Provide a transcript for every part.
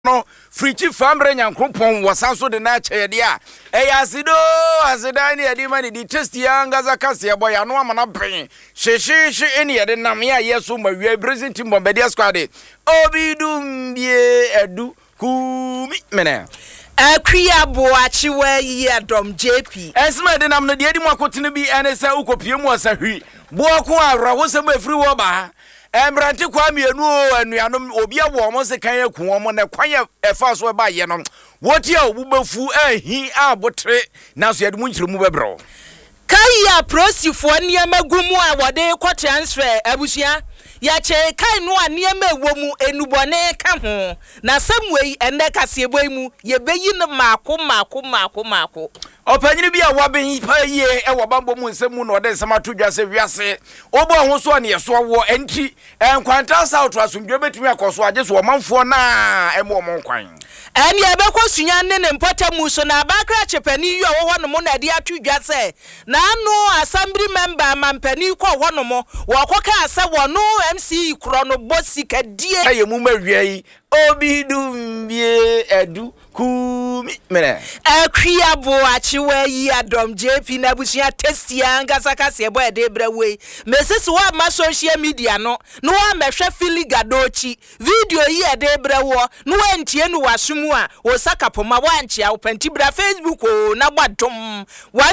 no free chief fambre nyankopon wasanso de na chede asido asida ne yede mani di test yanga zakase boy ano amana pen hyehyehye ene yede nam ya yeso mawie present team bombedia squad obidum bie edu kumi mena Akria boachi we yedom JP esma de nam no de edi mu akotene bi ene se ukopie mu asahwi boako awra wo se mafiri wo ba Embrante kwa mienu anuanom obi awo mo se kan yaku wo na kwan efa so ba ye no woti a obubafu ahi abotre na so yede mu nkyiremu bebro Kaya prosifo niema gumu a wode kwa transfer abusia ya che kai no aniema ewomu enubone ka ho na samwei ende kasebo mu ye beyi no mako opanyini bi a waben pa ye e wabambo mu nsemu no de nsamato dwase wiase obo ho so ne yeso wo enti enkwanta south asumdwe betumi akoso age so omanfo na emo mo nkwan eni ebekọ sunya ne mpota mu so na abakra chepani yu wo hono mo na de atudwase na anu assembly member mampani kọ hono mo wo koka asa wono MC kro no bosi kadie aye mu mawiai obidum bie edu kumi mena akria boachi we yadom JP na busia testia ngasaka se boy de brawe meses wa ma social media no wa mehwe filigadochi video yi de brawo no wa ntie no wasumu a wo sakapoma wa nche a opanti bra Facebook o na gbadom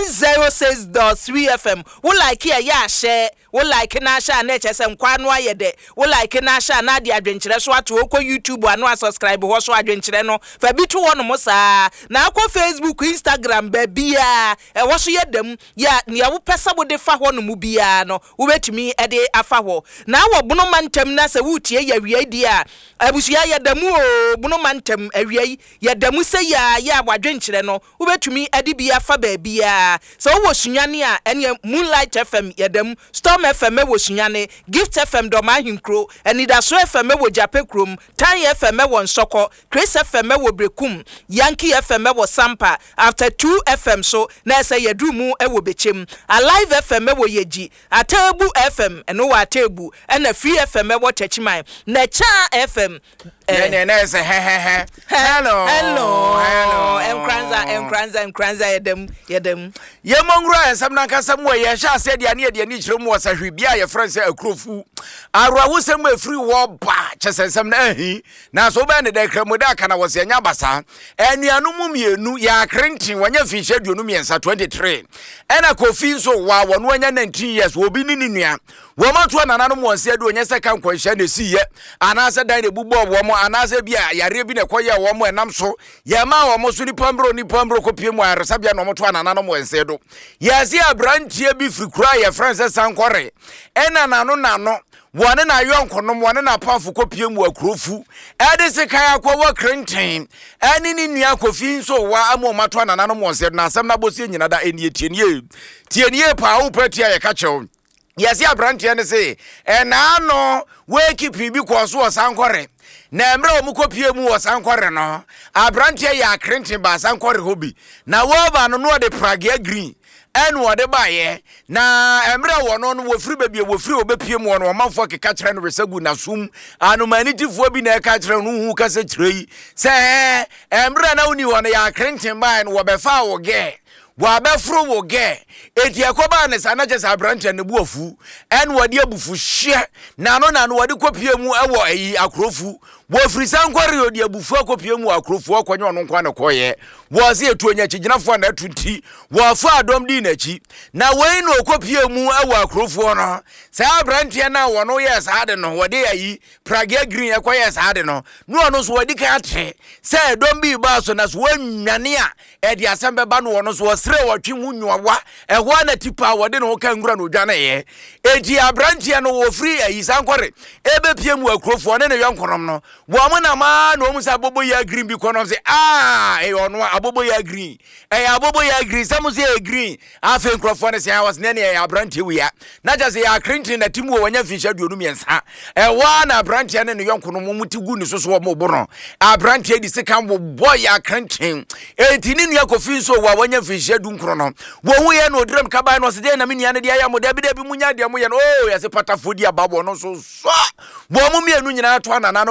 106.3 FM wo like ya share wo like na sha na chese nkwa no ayede wo like na sha na de adwenkyere so ato ko YouTube anu subscribe ho so adwenkyere no fa bitu wono mo saa na akọ Facebook Instagram babia wo so yedam ya ne wo pesa wo de fa ho no mu bia no wo betumi e de afa ho na wo bunu mantem na se wutie ya wiai dia abusuya yedamu o bunu mantem awiai yedamu se ya wadwenkyere no wo betumi e de bia fa babia so wo sunyane a ene Moonlight FM yedam Storm FM wo sunyane Gift FM do mahinkro Enidaso FM wo Japekrom Tan FM wo Nsoko Chris FM wo Brekum Yankee FM wo Sampa after 2 FM so na say yedumu e wo bechem Alive FM wo Yeji Atebu FM eno wa Atebu na Free FM wo Techimai na Cha FM na say he hello enkranza yedem yemongro ensam na kasam wo ye sha se dia ne ni chiremu wasahwi bia ye friend akrofu arwa wo sem afiri wo ba chesensem na ahi na so ba ne da kramu da kana wo se nya basa anuanum mienu ya krentin wanya finhye duonu miensa 23 ena kofi so wa wono anya 19 years obi ni nua wo mato anananum wonse adu onye se kan kwanhye na siye anase dan ne bubo wo mo anase bia yare bi ne koye wo mo enam so ye ma wo mo so ni pambro kopie mu aresa bia no moto anananum wonse do yesi abrantie bi frikura ye friends sankore ena nano wone na yonkonom wone na pamfo kopie mu akrofu ede se kan akwa wa krenten ani ni nua kofi so wa amomato anananum wonse na asem na bosie nyina da enie tienie pa wo patia ye ka chew yesi abrantie ne se enano we keep bi kwaso osankore na emre omukopie mu osankore no abrantie ya krenten ba sankore hobi na wo ba no de pragia green enu ode baye na emre wono no wofiri babie wofiri obepie mu wono manfo keka kire no resagu na sum anumanitifuo bi na eka kire no hu kase kirei se emre na uni wono ya krenten baye no wobefa wo ge wabefro wo ge eti akoba ne sanaje sa branche ne buafu en wade abufu hye na no wade kopie mu ewo ayi akrofu wo frisa nkware odi abufu akopie mu akrofu akonye ono nkwa ne koye wo se etu onya chiginafo na tuti wo afa adom di na chi na wei no okopie mu ewo akrofu no sa branche na wono yes ade no wade ayi pragia green ekoye sa ade no no so wade ka atre se dom bi ba so na so wanwane a edi asembe ba no wono so sre watwe hu nyowa eho na tipa wode no ka ngura no dwane ye edi abrantie no wo free ayi sankore ebepie mu akrofo ne yonkonom no wo mo na ma no mu sa bobo ya green bi konom se ono abobo ya green abobo ya green samu se green afa nkrofo ne se was ne ne abrantie wi ya na just ya crintin na timu wonya finhya duonu miensa ewa na abrantie ne yonkonom mu tigu ni so so mo bono abrantie di se kan boy ya crintin eti ni nua kofi so wa wonya finhya du nkro no wo hu ye no drum kaba no se de na menia ne de ya mo de bi munya de mo ye no ya se patafodi ababo no so wo mu mienu nyina to anana no mo nse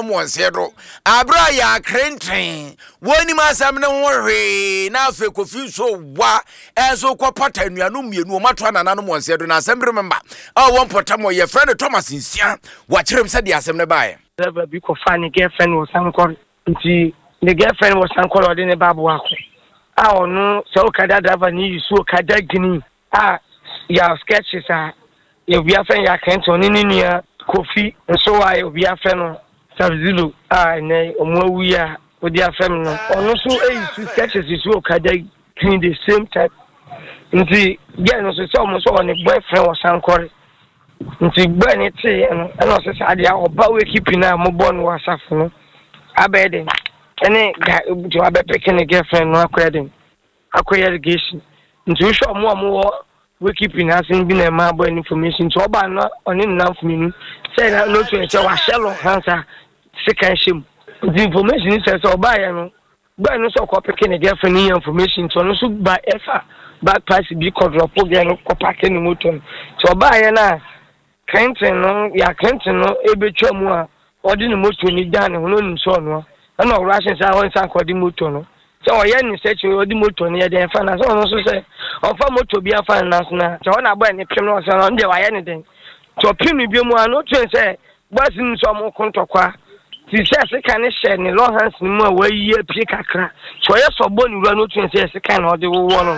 do abra ya krenten woni masam ne ho hwe na afa kofi so wa enso kwapata anuanu mienu o mato anana no monse do na asem remember won potamo ye friend Thomas Nsia wa kirem se de asem ne bae driver bi ko fa ni girlfriend was ankor nti the girlfriend was ankor ode ne babu akọ onu so kada driver ni yusu kada gini ya sketches ya bi afen ya krenten ni nia Kofi so why obi afem no Sabzilo ne omo ya odi afem no ono so two sketches is okada clean the same type nti get no so omo so on boyfriend was ankor nti gba ni te no e no so ade oba we keep na mo bon wasafo no abede ene ga to abepeke ne girlfriend no akweden irrigation nti we show mo we keeping us in being a mabo information to oba no on enough me say that no to say wa shelo answer second shame the information is say oba ya no gba no so ko peke ne girlfriend information to no so ba efa back pass bi ko drop ga no ko pake ne motor to oba ya na Clinton no ya Clinton no ebetwa mu a odi ne motor ni dan ne no nso no na oration say won san ko di motor no so ye ni search odi motor ne dey fa na so no so say ofa motor bi afa na so na so na gba ni pim no so no dey wa ye ni den to pim bi mu a no twen say bus ni so mo kontokwa ti se kan ne share ni long hands ni mu a wa yi apie kakra so ye so bo ni wura no twen say se kan na odi wo no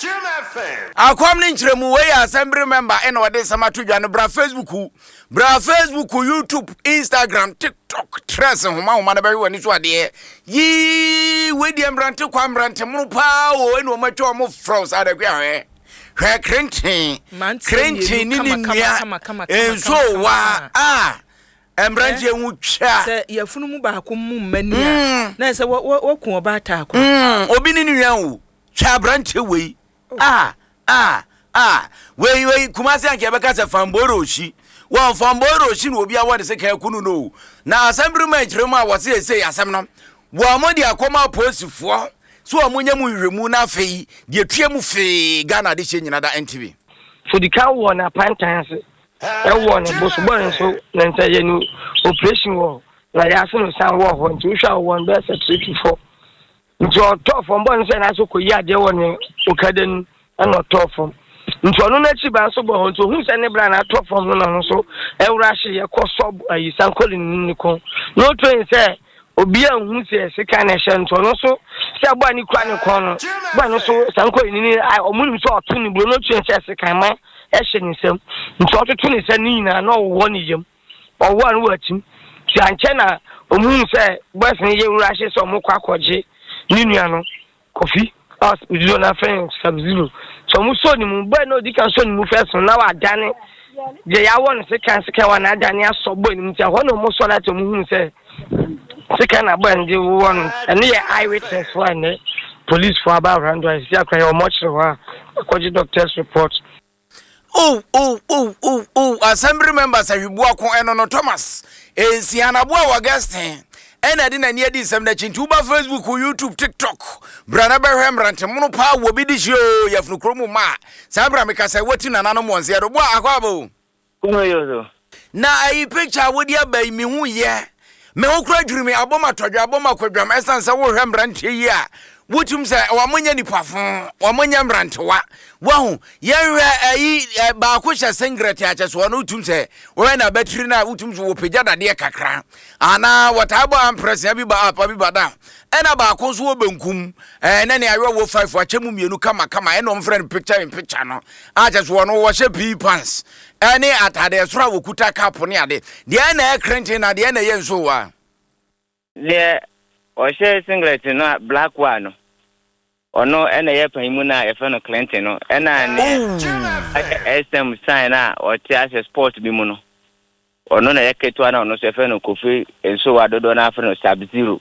akwam ni nkremu we assembly member eno ode samato dwa no bra Facebook YouTube Instagram TikTok Tres homa na bari wani so ade yi we di embrante kwa embrante mu pa o eno matwa mo froze adagwa hwe krenten ni nia enso wa embrante hu twa se yafunu mu ba ko mu mania na se wo ku oba ta ko obi ni nua wo twa brante we we kumasi anke beka se famboroshi wa famboroshi no obi awon se kan kunu no na assembly man kiremu a wose ese asem no wa modi akoma posifo so omunya mu hwemu na afei de tuemu fe Ghana de nyina da NTV for the cow one apantance one boss born so na ntaye no operation wo na ya so no san wo ho nti hwa one best 324 nti o top from born say na so koyi ade won okaden na top from nti onu na chi ba so bo ho nti hu se ne bra na top from no so ewra hye ye koso ayi sankoli ni ko no train say obi anhu se sika na hye nti onu so se agba ni kwa ni kon no gba no so sankoli ni omuni so otu ni bro no train say sika ma ehye ni sem nti otutu ni se ni na no wo ni yem owo anu achim ti anche na omu se boys ni ye wura hye so mo kwa koje ni nua no Kofi us we do na friend Sabzilo so mu so ni mu boy no di kan so ni mu first na wa dane je ya won se kan wa na dane asobo ni mu ti ho no mu so na to mu hu se kan na boy ndi won and ye eyewitness for ne police for about around I see akwa how much wa koji doctor's report assembly members ahwebu akon eno no Thomas Nsianabo a Augustine ena de na ne adi sem na chintu ba Facebook YouTube TikTok brana behwem rante muno pa wo bi di show yafunu kromu ma sabra me kasa wati na nano monse do bo akwabo kuno yozo na ai picture wodi abai mi hu ye me ho kura dwuri me aboma todwa aboma kwadwam esansa wo hwem rante yi a wotum se wamonya nipafon wamonya mrantewa wahu yenhwe ayi ba ko hye singlet a cheso no utum se we na battery na utum so wo pejada de kakra ana watabo ampress ya bi ba apa bi bada ena ba ko so wo bankum na ne awe wo 5 wa chemu mienu kama eno mfriend picture in picture no a cheso no wo hye p pants ene atade sora wo kuta cap ne ade de na ekrente na de na yenso wa le o hye singlet no black one ono ena ye pahimu na efe no Clinton no ena ne SM sign na o ti as sport bi mu no ono na ye ketu na ono so efe no Kofi enso wadodo na afa no Sabzilo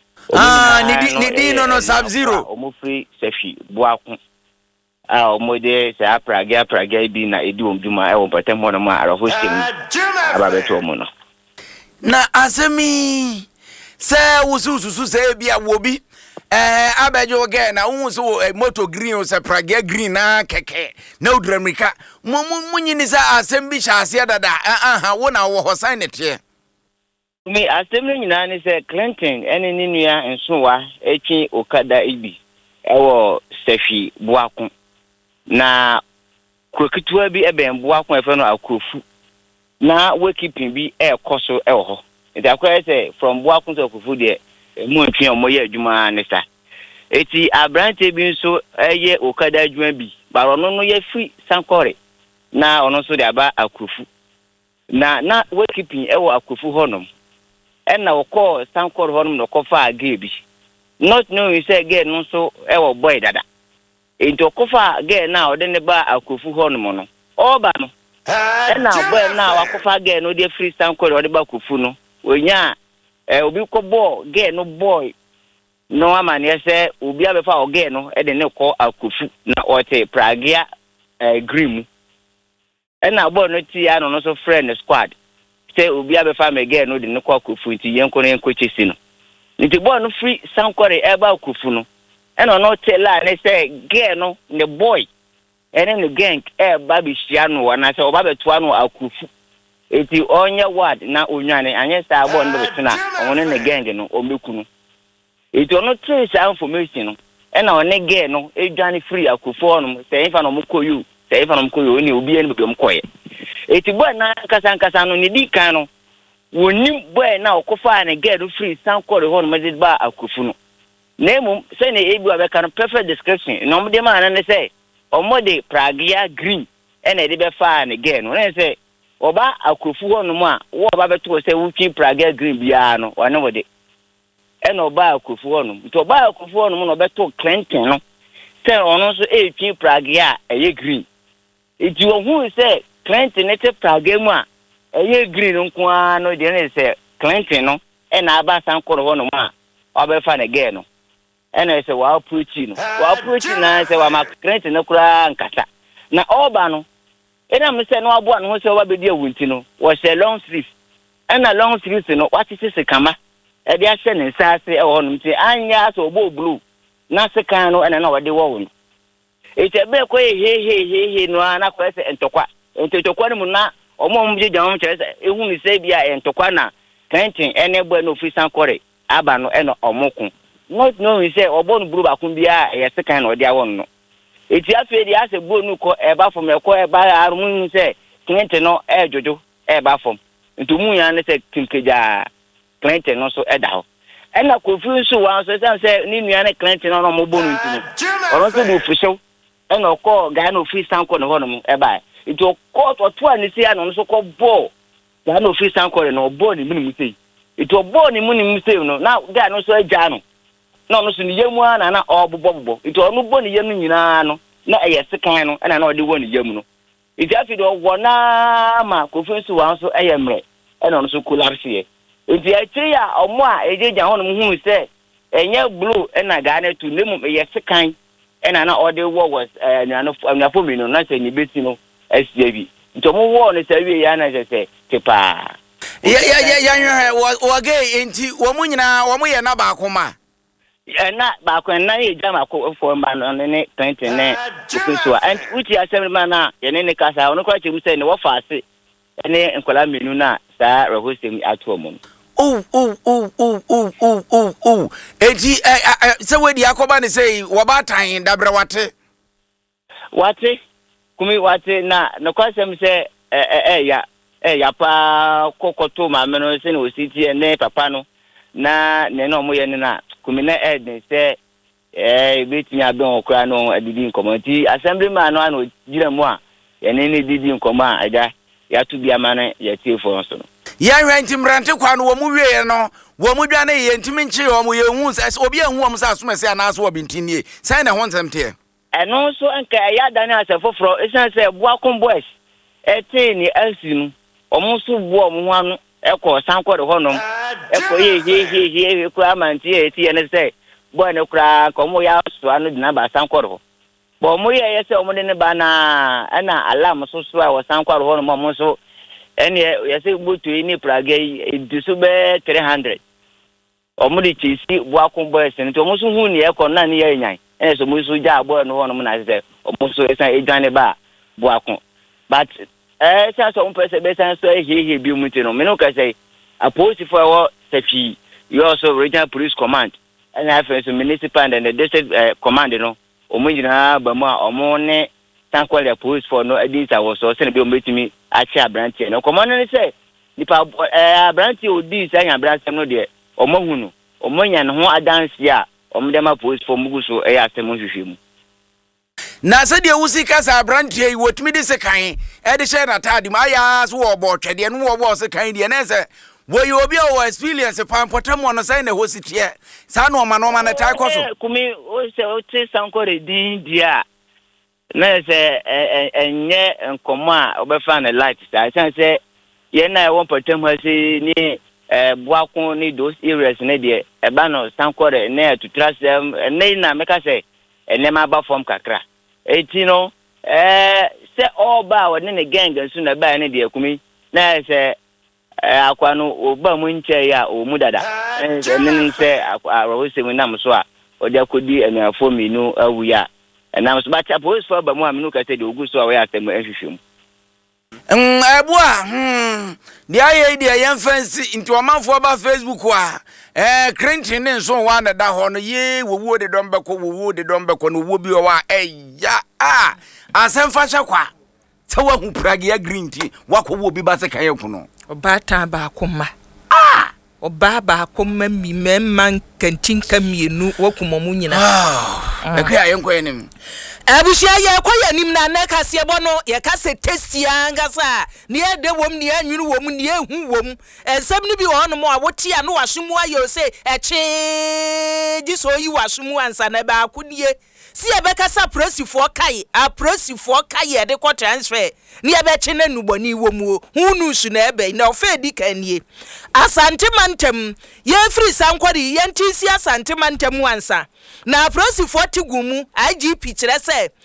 ni no Sabzilo omo free sefi boaku omo de se apraga bi na edi omduma e wo patem ho no ma arafo stem ababeto omo no na asemi se wususu se bia wo bi abejo ge na unso moto green o se praga green na keke na udramrika munyini sa asem bi sha ase dada wo na wo hosan ne tie Me assembly nyina ne say Clinton ene ni nua ensowa etwi okada ibi ewo Safi Boakun na krokitua bi eben Boakun efe no Akrofu na wakeeping bi ekoso ewo ho nti akwa say from Boakun to Akrofu de mu ntwe omoye adwuma ne sa eti abrante bi nso eye okada adwuma bi baro no ye free Sankore na ono so de aba Akrofu na wakeeping ewo Akrofu honom and now call Sankor Honum no Kofa Gaby. Not knowing say again no so ever boy dada. Into Kofa again now, then the bar Akufu Honomono. Oh, Bano. And now, boy, now Akofa again, no dear free Sankor or the Bakufuno. When ya, Ubiko boy, get no boy. No man, yes, sir, Ubi before again, no, and then no call Akufu, no, or say Pragia Grim. And now, boy, no tea, and also friend the squad. Say obi abefa me again no de no kwa Kufu nti yenko na yenko chesi no nti boy no free Sankore eba Kufu no e no tell la ne say girl no the boy ene the gang eba bi hia no na say oba beto no Akufu eti onye word na onwane anye say boy no betena onne ne gang no omeku no eti ono trace information no e na one girl no edwane free Akufu no say ifa no mkoyu say ifa no mkoyu ni obi ene be mkoye eti boy na nkasa no ne di kan no woni boy na okofa na get free Sankore ho no medid ba Akufu no nemu say na ebi abeka no perfect description no mde ma na ne say omode Pragia green ena de be fa na get no na say oba Akufu ho no mu a wo ba beto say wuki Pragia green bia no wane wode ena oba Akufu ho no to oba Akufu ho no no beto Clinton no say ono so etwi Pragia eye green eti wo hu say Clinton nete Pragia mu a eye green nko a no de ne say Clinton no e na aba Sankore ho no ma obefa na ge no e na say wa approach na say wa ma Clinton no kura nkata na oba no e na me say no abo no say oba be di awunti no wo say long sleeve e na long sleeve no what is kama e de ahye ne nsase e ho no mti anya so obo blue na sekan no e na wo de wo no e te be ko he no na ko say entokwa entokwa no na omo mje jam chere say ehu ni say bia entokwa na Clinton ene bo no fi Sankore aba no e no omokun not knowing say obo no buru bakun bia e sekan no de awon no eti afi de ase bo nu ko e ba fom e ko e ba arum say Clinton no e jojo e ba fom ntumu ya ne say timkeja Clinton no so e da ho e na confuse wan so say ni nua ne Clinton no mo bo nu ntinu oron so do fusho e na ko ga na fi Sankore no ho no e ba iti court or 2 and see and so called ball. There no free Sankore no ball ni muni say. It was ball ni muni say no. Now guy no so e jano. No so ni yemu na obobobo. It was no ball ni yemu nyina no. Na e sekan no na o de won ni yemu no. It afi do wona ma conference wan so e yemre. E no so collapse here. It e tiri a omo a ejeja ho no hu say enye blue e na ga na tu nemu e sekan e na o de wo was na fo mi no na say ni beti no. SJB. Ntomo wo ne sawie ya na se tepa. Ya wage enti wo mu nyina wo mu ye na ba akoma. Na ba akoma na ye jama ko fo mba no ne 20 ne so and uti assembly man na ye ne kasa ono kwa chemu se ne wo fa ase ne nkola menu na sa rehostem ato mu. Enti se wedi akoba ne sei wo ba tan dabra wate kumi wate na kwasem se ya pa kokoto ma me no se no ositi ne papa no na ne no mo ye ne na kumi na edin se beti abon okra no adidi nkomati assembly man no ano gira mu a ye ne didi nkoma aja ya tu bia ma na ya tie fo so no ya hwanti mrante kwa no wo mu wie no wo mu dwa na ye ntimi nche wo mu ye hu se obi ehu wo mu sa asoma se ana so wo bintinie sai na ho nsɛmte eno so enka ya dani asefofro esan se Boakun boys etini asinu omo so bo omo anu eko Sankore honom eko ye ko amanti eti ene se boy ne kura ko mo ya so anu dina ba Sankore ho bo mo ye se omo ne ba na ana alarm so so a wo Sankore honom omo so ene ye se butu ni Pragia edisu be 300 omo di chisi Boakun boys nti omo so hu ni eko na ni ye nyan so musu ja boy no hono na say omuso esan edwane ba Boakun but say so person be san so he bi muti no me no ka say a post for Sechi, you also regional police command, and I have a municipal and the district command, you know, Omujina, Bama, Omone, Tanqualia police for no ideas. I was also meeting me at Chia Branch. No, command and say, if I branch you this, I am branch no dear, Omohunu, Omoyan, who I dance ya, Omdema police for Muguso, I asked him. Na se de usika sa brantie wotumi de se kan e de share na tadi ma ya so wo bo twede no wo se kan de na se wo yo obi o experience pan potamo no sai na ho sitie sa no ma na tai koso kumi o se o ti sanko re din dia na se enye nkomo a obefa na light sa say ye na e won potamo si ni boakon ni those areas na de e ba no sanko re na to trust them na meka say enema ba form kakra etino se oba woni ne gang nso na ba ne de akumi na se akwa no oba mu nche ya o mu dada ne se akwa se mu nam so a odi akodi enuafo minu awuya nam so ba cha police for ba mu aminu ka se de ogu so a we atem ahwehwem Ebua the aye dia yan fancy into amanfo ba Facebook wa Clinton nso wa na da ho no ye wowo de don beko no wo bi wa ya asem fa kwa se wa hu pragia green tea wakowo bi ba se kan yaku no obata ba akoma oba ba akoma mi memman kantin kamienu wakumomu nyina ekwa yenko yenim abushia ye koya nim na na kase bo no ye kase testia ngasa ne ede wom ne anwuru wom ne ehu wom ensem ni bi ho no mo a wote a no wasomu ayo se eche giso yi wasomu ansa na ba akudie si e be kasa prosifo kai a prosifo kai e de ko transfer ne e be che na nuboni wom o hunu su na ebe na ofa edi kanie asante mantem ye free sankori ye ntisi asante mantem ansa na prosifo tigumu IGP kire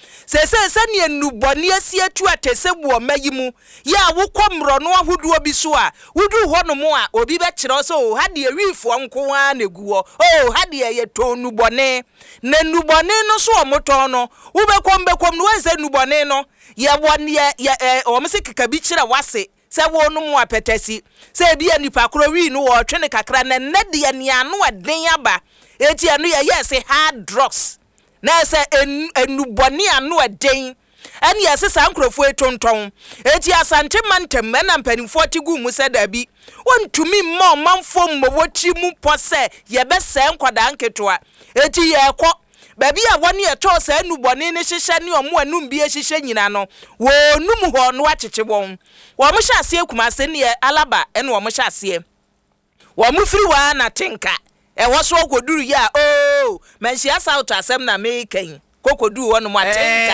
se ne nuboni asi atu atese buo mayimu ya wokɔ no ahoduo bi so a wudu ho no mo a obi be kire so ha de awifo nko a neguo ha de ye to nubone na nubone no so omoto no bekom no wense nubone no ye won ye omse keka bi kire wase se wo no mo apetasi se bia nipa kro wi no wo twene kakra na ne de ne anu aden aba eti anu ye yes hard drugs na se enuboni anu aden eni yesi sankrofo etonton eti asante mantem na mpanimfo tigu mu se dabi wontumi mma manfo mmowoti mu pose ye be se nkwada nketoa eti ye kɔ baby a woni eto se enuboni ne hihye ne omo anum bi ehihye nyina no wo num ho no akyeche won wo mo hyase akumase ne alaba ene wo mo hyase wo mo firi wa na tinka waso koduru ya menhia south asem na mekan kokodu wono mu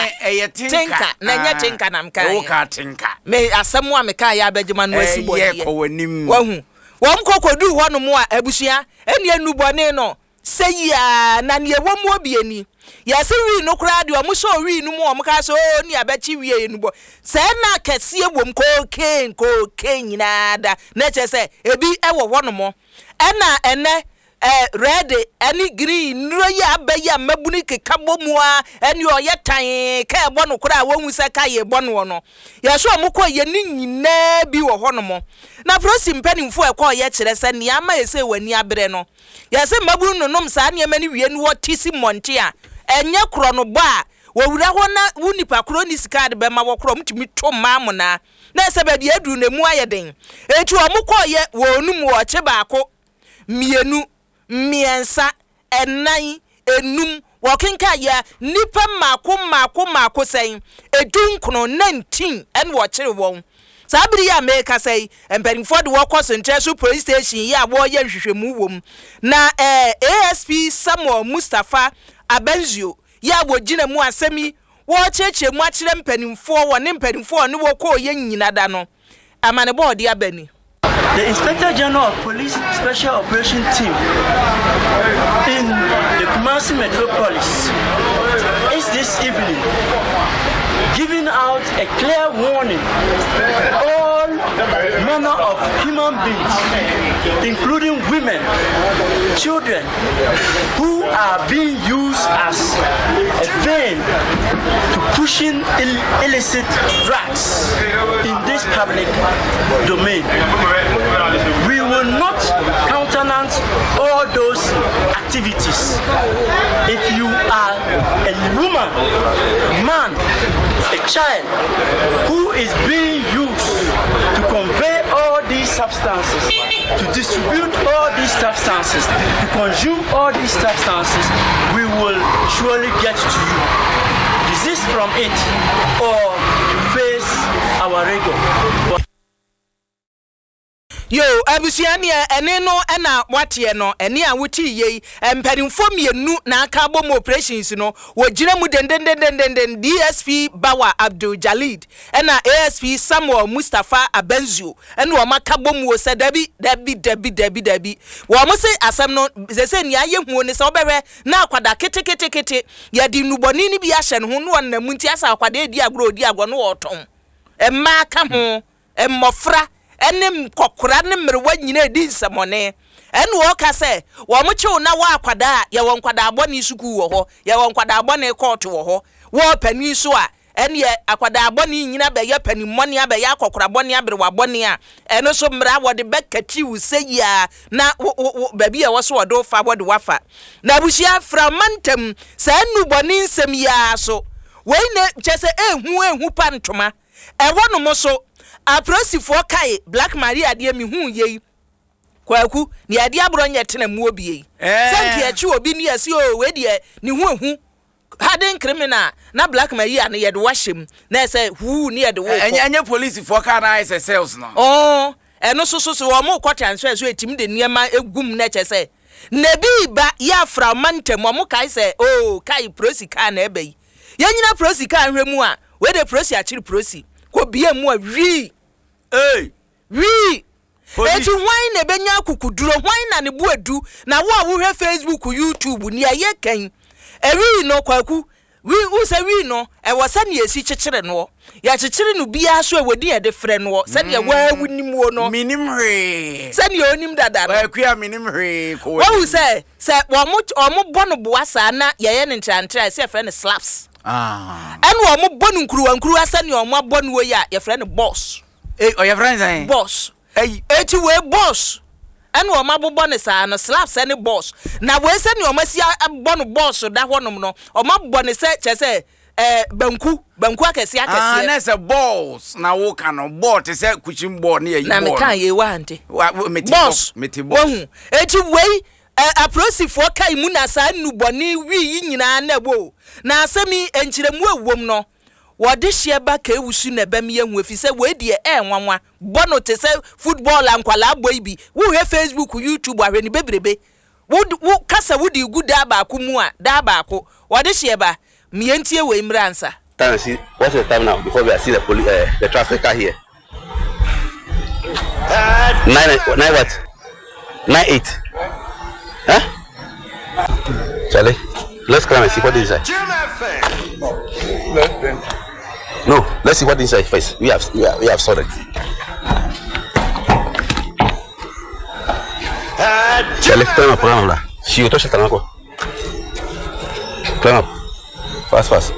tinka na nya tinka na mka o ka tinka me asem wa meka ya abegema no asibo ye ko wanim wahu wom kokodu wono mu a abusua ene enubone no seya na ne womu obieni ya se wi no kra de omo so wi no mu omo ka so ni abechi wi enubo se na kese wom koken nyina da na chese ebi ewo wono mo ena ene red any green no ya abeya mabuni kekabo mu a ene oye tan ka ebo no kra wonwu se ka ye ebo no no ya so omukọ ye ni nyina bi wo ho no mo na prosi mpanimfo e kwa ye kire se ne ama ese wani abre no ya se mabunu no nom sa ne mani wie no tisi monte a enye kro no ba wo wura ho na wunipa kro ni sika de be ma wo kro mtumi to mamu na se ba bi adu na mu ayeden etu omukọ ye wo num wo che baako mienu miensa enan enum wokenka ya nipa mako sen edunkono 19 en wo kire won sabiri ya meka sei emperimfo de wo concentration police station ya wo ye hwehwemu wom na ASP Samuel Mustafa Abenzio ya wo gina mu asemi wo cheche mu akire mpanimfo wo ne mpanimfo ne wo ko ye nyina da no amane board ya bani. The Inspector General of Police Special Operation Team in the Kumasi Metropolis is this evening giving out a clear warning all manner of human beings, including women, children, who are being used as a vein to pushing illicit drugs in this public domain. We will will not countenance all those activities. If you are a woman, man, a child who is being used to convey all these substances, to distribute all these substances, to consume all these substances, we will surely get to you. Desist from it or face our rigor. Yo, abusiania ene no na watie no ene a wuti ye emperimfo mienu na aka bom operations no wogire mu den DSP Bawa Abdul Jalid na ASP Samuel Mustafa Abenzu ene o maka bom wo se dabi wo mo se asem no se ni aye hu ne se obere na akwada kete ya di nuboni ni bi ahye ne ho no na munti asa akwada edi agro no oton emma ka ho emmofra enem kokora ne mrewa nyina edi nsamone ene wo ka se wo mo chew na wa akwada ya won kwada abone suku wo ho ya won kwada abone court wo ho wo pani so a ene akwada abone nyina be ya pani mmone abe ya kokora abone abere wa abone a ene so mra wo de bekati wo seya na baby a wo so do fa wo de wafa na bushia framantem sa enu boni nsem ya so we ne chese ehu pantoma e wono mo so aprosifo kai Black Maria de mi hu ye kwaku ni ade abro nyetena mu obi ye sanki achi obi ni asi o we de ni hu harden criminal na Black Maria ne ye de washem na say hu ni ye de wo anya police for car na is sales no eno so wo mo kwata answer so etim de niema egum na chese na bi ba ya framantem mo kai say kai prosika na ebe ye nyina prosika hwemu a we de prosi achiri prosi ko bia mu a wi eti wine na benya kukuduro wine na ne buadu na wo a wo hwe Facebook YouTube ni aye kan ewi no kwaku wi usa wi no e wasa ne esi kyekere no ya kyekere no bia so e wodi e de frɛ no se ne wa wunim wo no minim hwe se ne onim dada no akua minim hwe ko wo se wo mo bono boasa na ye ne ntrantra se frɛ ne slaps enu o mo bonu nkuru asa ne o mo bonu wo ya ye frɛ ne boss o ye frɛ ne boss eti we boss enu o mabobɔ ne saa no slaps ne boss na we se ne o masi abɔ no boss da honom no o mabobɔ ne se kyese banku akɛse na se boss na wo ka no ball te se kuchim ball ne yi ball na me kan ye wa ante boss wohu eti we aprosifo kai mu na saa nubɔne wi nyina na bo na asemi enkyiremu ewom no wode hye ba ka ewusu na bam ye hu efise we die nwanwa bono te se football ankwala boy bi wo he Facebook YouTube ahwe ni bebrebe wo kasa wodi guda ba ko mu a da ba ko wode hye ba mientie we imransa time see what's the time now before we see the police the traffic car here 9 what 98 Charlie, let's come and see what is inside. No, let's see what is inside first. We have sorted. Charlie, climb up, climb up. She will touch the tanako. Climb up. Fast.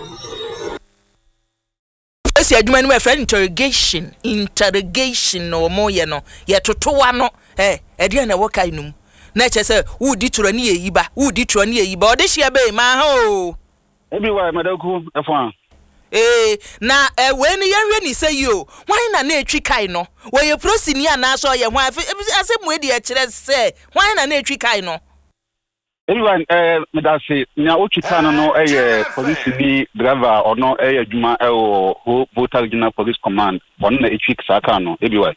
Esi adwuma no my friend interrogation no mo ye no ye totowa no ede na woka inum na chese wudi turani eyiba ode hia be ma ha o everywhere madaku efan na we ni yenhwe ni say yo hwan na etwi kai no we ye prosini ana so ye hwan ase mu edi e kire se hwan na etwi kai no everyone medase nya otwita no police ni driver ono adwuma voter regional police command on na etwi saka no everywhere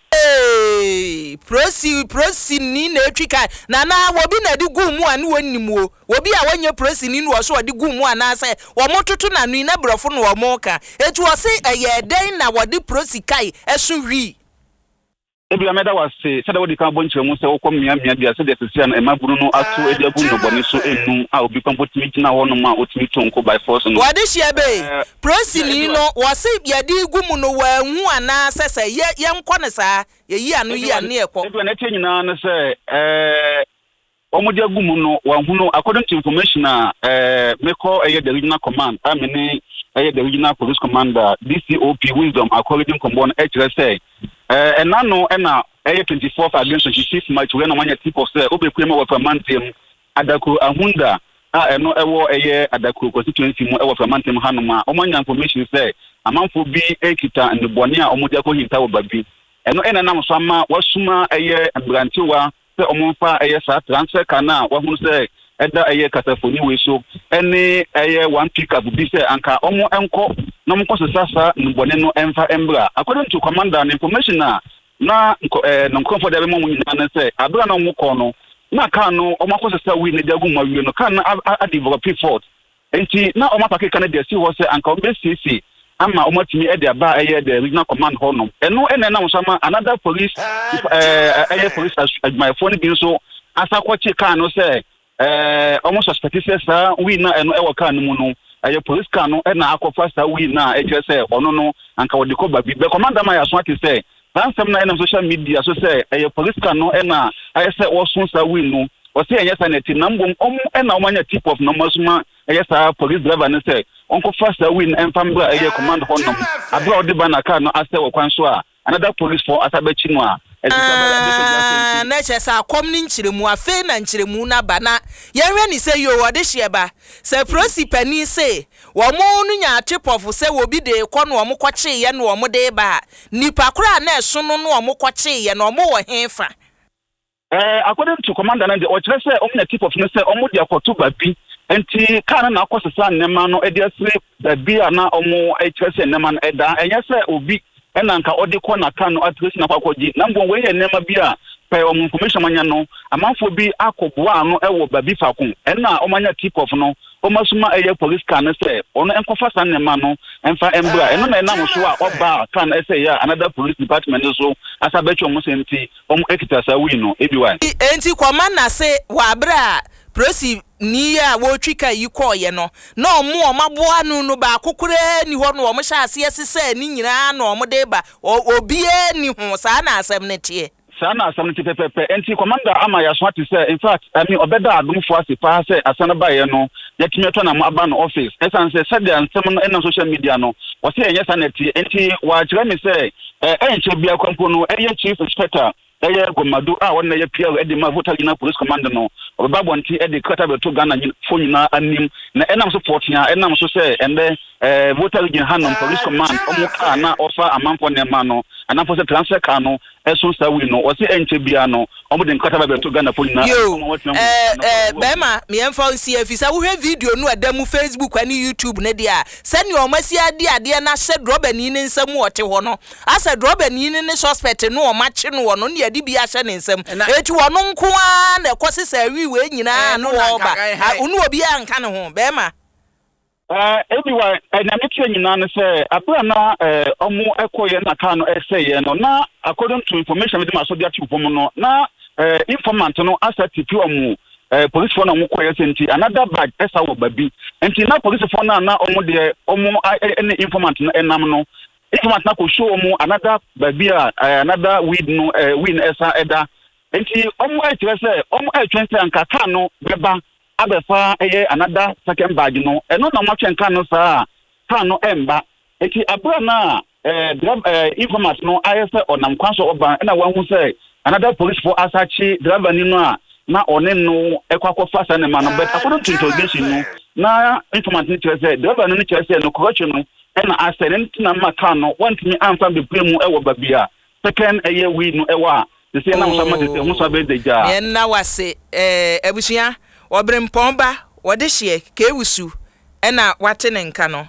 prosi ni na etwi kai na wobi na di gu mu anu wanimu wobi a wanye prosi ni no so odi gu mu ana se wo mototo na nu na brofo no wo mo ka etu wo se eye den na wodi prosi kai esu wi ebi ameda was say said what the can bonche mu say okom mia dia say the sisi na emaburu no ato edi agu no boni so enu a obi kan botimi gina wono ma otimi tonko by force no wade hia be prosini no wo say yadi gu mu no wa hu ana sese ye nko ne saa ye yi anu ekọ ebi na tie nyina no say omodi agu mu no wa hu no according to information me call the regional command amene the regional police commander DCOP Wisdom according to combon HRS say enano na 24th against 25th March when no manya tip of say obekwema wa Framantem Adako Ahunda eno ewo Adako constituency mu ewo Framantem hanoma omanya information say amanfo bi ekita ndebone a omode akohinta wo babi eno enanam so ama wasuma mbrantewa se omomfa sa transfer kana wahunu se eda katafoni we so ene one pick up bi se anka omo enko na mko sasa ndebone no emfa embra according to commander information na nkonfo da be mo nyina na se abra na omko no na kan no omako sasa we ne dagu ma we no kan na develop fort enti na omapake kan dey see ho se anka obesisi ama omotimi e dey aba the regional command honum eno na musama another police police my phone bi so asakwachi kan no say almost suspect say we na eno e waka no mu no police kan no na akofa sa we na e say ono no anka wo de ko babi be commander ma ya so ati say ransam na ena social media so say police kan no na say wo so sa we no o say yes na ti nambom na omanya tip of number suma sa police driver no say onko first win enfambra command honum abra odiba na car no ase wo kwan so a another police for asabechi no a na chesa komni nchiremu afe na nchiremu na bana yenwe ni say yo wode hieba say prosi pani say wo mo nu nya tip of say wo bi de ko no wo kwache ye no wo de ba nipa kura na eso no no wo kwache ye no wo henfa according to commander na the ochre say omna tip of no say omo de akoto babi enti kana na akosesa nnema no ediasire da bia na omo echese nnema no eda enyese obi ena nka odi ko na kan no atresi na kwakoji na mbon we nnema bia pe omo information manya no amanfo bi akoboa no ewo babi fakun ena omanya tip of no omasuma police kan say ono enkofa san nnema no emfa embra eno na enam so a oba kan say ya another police department so asabecho omo senti omo ekita sa wi no ebiwa enti commander say wa bra prosi ni ya wo twika yi ko ye no na omo omaboa no ba kokore ni ho no omo sha ase sese ni nyina na omo de ba obie ni ho sa na asem ne tie sana asem ne pepepe enti commander ama ya so ati say in fact obeda adumfo ase pa say asana ba ye no yatimi to na mo aba no office esan say said ansem no na social media no wo say enye saneti enti wa kire me say enche bia kwampo no chief inspector Gomadu wona ye pia e de ma voter gina police command no obaba bonti e de kata be to Ghana fo nyina anim na enam so portia enam so say ende voter gina hanom police command omo ka na offer amanfo nema no anafo se transfer ka no eso sa wi no o se enche bia no omo de kata be to Ghana fo nyina bema me emfa nsi afisa wo hwe video no adamu Facebook ani YouTube ne dia sani o masi ade na hye drobani ne nsam wo te ho no asa drobani ne suspect no o mache no no ne adi bia hye ne nsam eti wo no nko a na kwose wi we nyina no oba unu obi anka ne ho bema everyone na metre nyina ne say abra na omo ekoye na ka no eseye no na according to information with my soldier chief no na informant no asati pi omo police for na mo koye senti another bag esa wo babi enti na police for na omo de omo any informant na enam no informant na ko show omo another babi another weed no win esa eda enti omo etire say omo etwente anka ka no beba abefa another second bag no eno na matchen kan no saa kan no emba enti abra na informant no ayese onam kwanso oba na wanhu say another police for asachi driver ni no a na one no ekwakofa sa ne ma no but according to interrogation no na informant ni say driver no ni say no correction no na asere ntina ma kan no want me amfa be premu ewo babia second we no ewa the say na so ma the say hu so be deja yen na wase abusua obrempomba wode hye kewusu ena wate ne nka no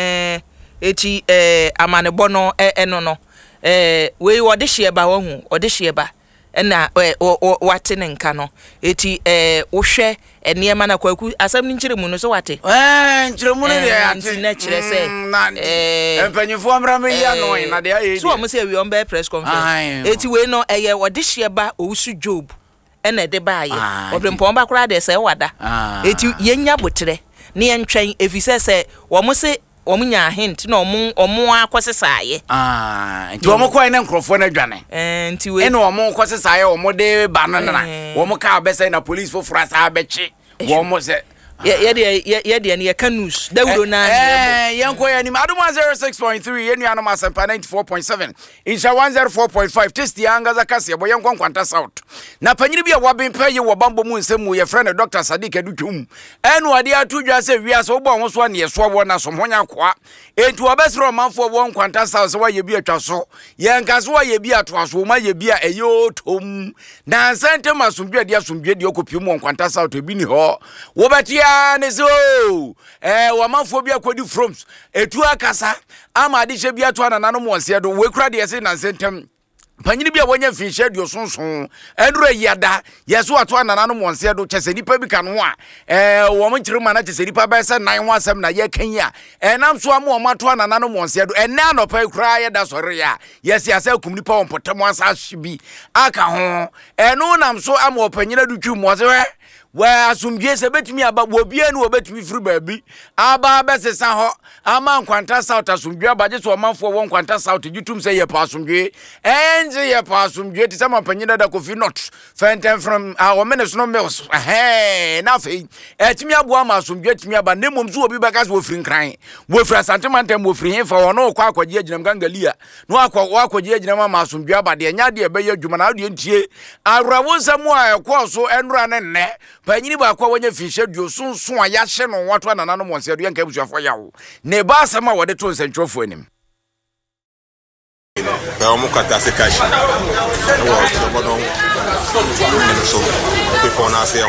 eti amanebo no eno no we wode hye ba wahu wode hye ba ena wate ne nka no eti wohwe eniema na kwaku asam ni nchiremu no so wate nchiremu no de ati na kire se empanyifo amra me ya no na de ayi so mo se wi on be press conference eti we no wode hye ba owusu Job ene de baaye obrempon ba kura de se wada eti yenya botre ne yentwen efise se wo mo se wo nya hint na omo akosesaaye nti wo mo kwai na nkrofo na dwane nti we ene wo mo kosesaaye wo mo de banana wo mo ka abese na police fo frasa abechi wo mo se ye canus dawuro na yanko ya nim adoma 06.3 yenu anoma asempa 94.7 insha 104.5 test yanga za kase bo yanko kwanta south na panyiri bia wabempa ye wo bambo mu nsemu ye friend Dr. Sadiq Adutwum enu ade atudwa se wiase wo bo ho so na ye so wo na so honya kwa entu obesro manfo wo kwanta south wa ye bi atwa so yanka so wa ye bi atwa so ma ye bi a eyo tom na sente masumdwe de okopie mu kwanta south bi ni ho wo betia ne so wamanfo bi akodi froms etu akasa ama ade hye bi ato anana no mo nse do we kura de yese na sentem panyini bia wonya finhye dio sonson endro yada yeso ato anana no mo nse do chese nipa bi ka no a wo mo nkirima na chese nipa ba se nan ho asem na ye kan ya enam so am wo mato anana no mo nse do enne anopa kura ye da sore ya yesi asa kum nipa won potem asa hye aka ho eno nam so am wo panyina dutwu mo se wa asumdie se betimi aba obi anu obetimi firi baabi aba besesa ho ama nkwanta south asumdie abaje so manfo won nkwanta south gitum se ye pa asumdie enje ye pa asumdie ti sama panyina da Kofi not fenten from our minister no mills na fe etimi abo ama asumdie timi aba nemom so obi beka so ofiri nkran wo firi asantemantem wo firi hefa wono okwa akwaje aginam gangalia no akwaje aginam ama asumdie aba de nya de be ye adwuma na de ntie awrawo samu a ekwo so enura ne ne panyini ba kwa wonya finhye dio sunsun a ya hye no wato anana no monse do yanka busuafo yawo ne ba asama wode to nsentwofo anim ba mu kata se cash wo so bodo so people na say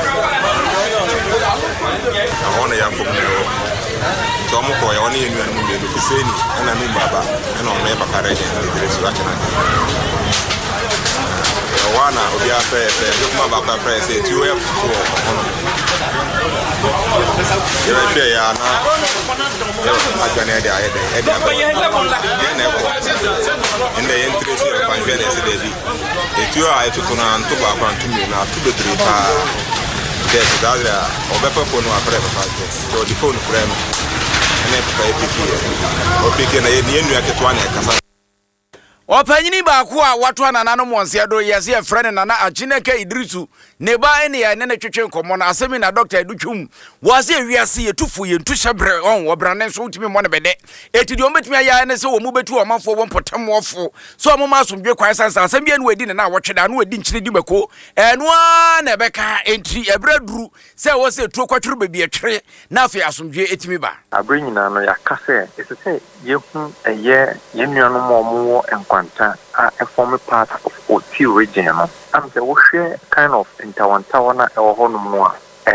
hono ya ko so mu ko ya woni enu anu me do fiseni na nu baba na o me bakare ni dire so achana wana obi afa dokuma ba kwa press e tu e to ono ye be ya na agane de aye de aba ye na ko inde ye interest e kwa jene se de e tu a e to na nto ba kwa ntumi na to bedre pa de so da obe fa phone wa pre pa so di phone frame ene pa e piki o piki na ye ni enu aketo ana e kasa opanyini ba ko a wato anana no monse do yesi e friend nana Achineke Idrisu ne ba ene ya ne twetwe nkomo na asemi na Dr. Adutwum wase ewiase ye tufu ye ntuhyebre on obrane so utimi mo ne bede etidi o betimi aya ne se wo mu betu o manfo wo mpotem wofo so mo ma asomdwe kwan sansa asemi enu edi ne na wotweda no edi nkyire di beko enu a na beka enti ebraduru se wo se tuo kwatwere babi etwere na afi asomdwe etimi ba abrenyina no yakase esese yehu eye yenuano mo enkwanta a form part of Oti region no am say wo hwe kind of intawantawana e wo honum no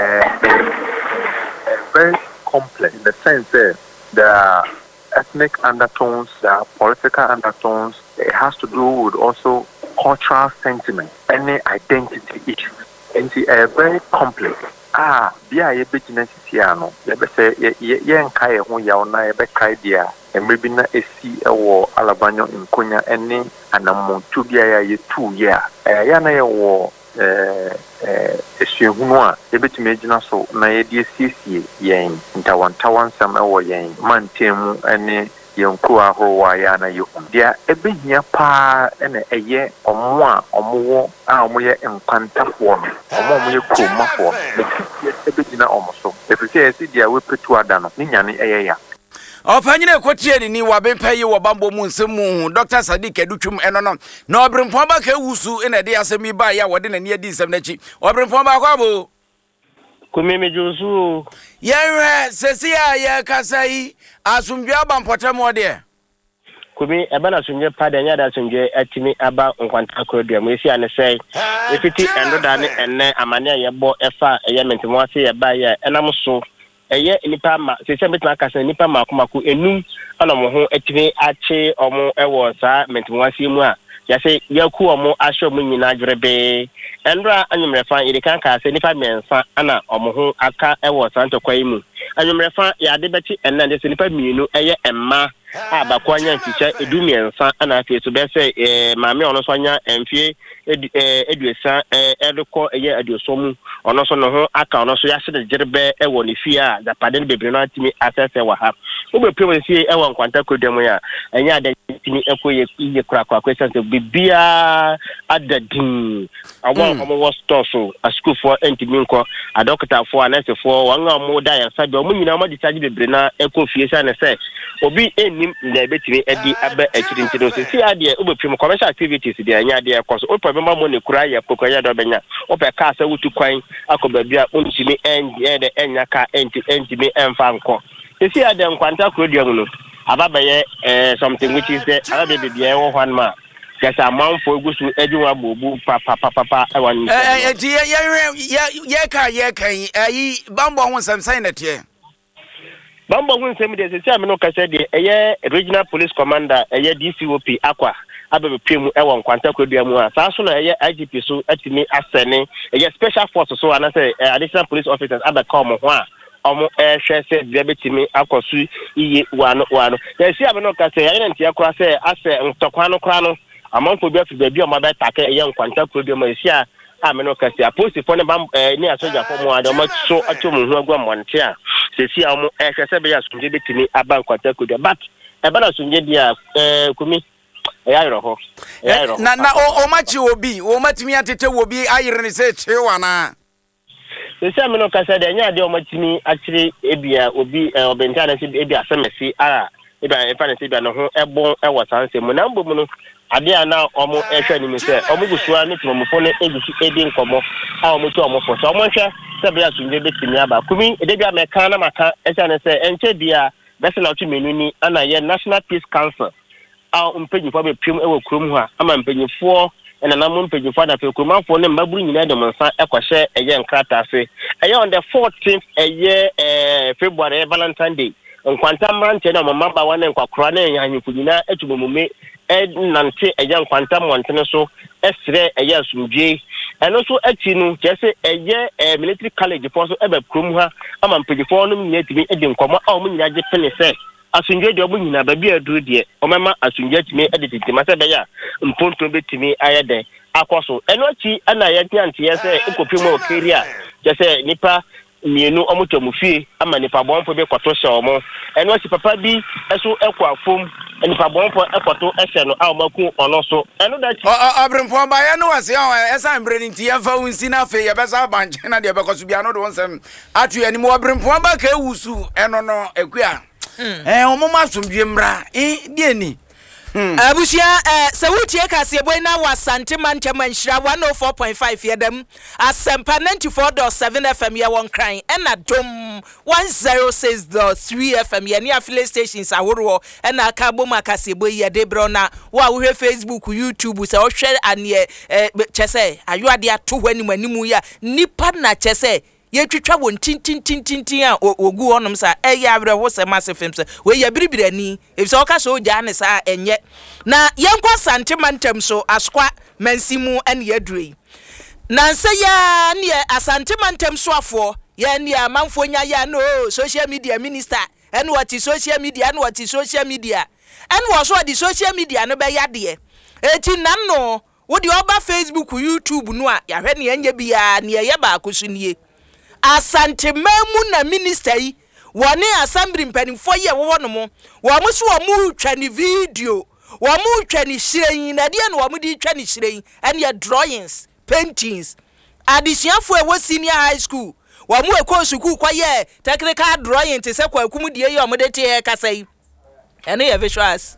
very complex in the sense that there are ethnic undertones, there are political undertones. It has to do with also cultural sentiment, any identity issues. And it's very complex. Bia ye beginner siano, ye be say ye nkai ho ya na ye be kai dia, e maybe na esi ewo alabanyo nkonya ene anammo tu bia ya ye 2 year. Ya na ye wo esuhunu a ebetime gina so na ye die siesie yen ntawantawan sam ewo yen mantemu ene yenku ahorowa ya na ye dia ebehia pa ene eye omo a omowo a omoye enkwantafo no omo ye kromafo ebegina omo so efise esi dia wepetu ada no ni nyane eye ya opanyine kotie ni wabempa ye wobambo mu nsemu Dr. Sadiq Adutwum enono na obrempo ba ka wusu ene de asemi ba ya wode na ni adi nsem nachi obrempo ba kwa bo kumeme josu yewe sesia ye kasai asumdwe abampotem ode kumi eba na sunje pada nya da sunje atimi aba nkwanta korodua mu esi ane sei efiti endo da ne enne amane yebo efa eye mentimo ase ye ba ye enam so eye nipa ma se betima kasa nipa ma komako enum ana mo ho atimi ache omo ewo sa mentimo ase mu a ya se yaku omo ahwe mu nyina dwerebe endra anyumrefa irikan ka se nipa mensa ana omo ho aka ewo sa ntokwa yi mu anyumrefa ya de beti enna de se nipa mienu eye emma abakwanya mficha edumiensa ana afie so be say maame ono so anya emfie eduesa edeko eye adiosomu ono so no ho aka ono so ya hye gerebe ewo ne fie a zapade no bebre no atimi access wa ha obe pem fie ewo nkwanta kodem ya enya adantini ekoye iye krakwa question se bibia adadin awon omo store so a school for entimi nko a doctor for nurse for wanga mo da ya sabe omo nyina mo discharge bebre na eko fie sha ne say obi enim na betimi edi aba akiri ntino se si ade obe pem commercial activities de anya de ekoso ope be ma mo ne kura ya pokoya do benya ope ka sa wutu kwan akoba bia ontimi ende enya ka entimi emfa nko si ade nkwanta krodium no ababaye something which is the ababe bia wo hwan ma kasa manfo egusu ejiwa bobu papa ewan ye kan ayi bambo ho samsan na tie bambo ho nsem de se ameno kasa de eye regional police commander eye DCOP akwa ababe pemu ewo nkwanta krodium a sa so na eye IGP so atimi asene eye special force so ana say additional police officers abacom ho a omo hwe se bia betimi akosu iye wano ya si ameno kasa ya nti akora se ase ntokwa no kora no amanfo bia fi bia o ma betake eye nkwanta krodium a si a ameno kasa police for ne bam ni asoja for mo ade mo so atomu hu agwa monte a se si omo hwe se bia sunje betimi aba nkwanta krodium but e bana sunje dia kumi ya roho na o machi obi o matimi atete obi ayire ne se chewa na se ameno kasa de nya de o matimi akire ebia obi obentana se ebia semesi a ebia efane se ebia no ho ebon ewo sanse mu na mbom no ade ana omo ehwe ni mi se omo gusua ne timomfo ne egusu edi nkomo a omo to omo fo so omo hwe se bia sunje betimi aba kumi edebia meka na maka ehane se enche bia bese na otu menu ni ana ye National Peace Council a mpanyifo be pim ewo krom ha ama mpanyifo ena na mo mpanyifo da fe kromafo ne mbaburu nyina de monsa ekwahye eye nkrata afe eye on the 14th eye February Valentine Day nkwanta mrante na mama wane nkwakora na enyanyifu nyina etumomume nante eye nkwanta montene so esre eye asumdwe eno so ati no kese eye military college for so ebe krom ha ama mpanyifo no nyina timi edi nkomo a omo nyina je pene se asunje de obunyina ba bia duru de omema asunje timi edititi masebe ya mponto betimi ayede akoso eno achi ana ye tiante ye se ekopim o keria je se nipa mienu omotomu fie ama nipa bonfo be kwato hye omo eno achi papa bi eso ekwa fom nipa bonfo ekwato ehye no a omaku ono so eno da chi abrempo ba ye no wase esa mbreni ntia fa unsi na fe ye besa banche na de bekoso bia no de wonsem atu ye ni mo abrempo ba ka ewusu eno no ekua omoma sombie mra die ni abusia se wutie kase boy na wasante mantema nhyira 104.5 yedam asempa 94.7 FM ye won kran ena dom 106.3 FM ye ni affiliate stations ahoro ena aka boma kase boy ye de bro na wa wo Facebook YouTube se wo hwe ane chese ayoade ato hwani manimu ya nipa na chese ye twetwa won tintintintin a ogu honom sa eya abre wo se massive films we ye biribirani if so ka so ja ne sa enye na yenkwa santimantem so askwa mansimu ene yadrui na nse ya ne asantimantem so afo ye ne amanfo nya ya no social media minister ene what social media ene what social media ene wo so di social media no be yade eti nan no wo di oba Facebook YouTube no a ya hwe ne enye bia ne ye ba akosunie asante mamu na minister yi woni assembly mpanimfo ye wo no mo wo mo so wo mu twa ni video wo mu twa ni shireyin na de na wo mu di twa ni shireyin and drawings paintings adisiafo e wo senior high school wo mu ekọ school kwa ye technical drawing te se kwa kumu die ye o mo de te kasai ene ye visuals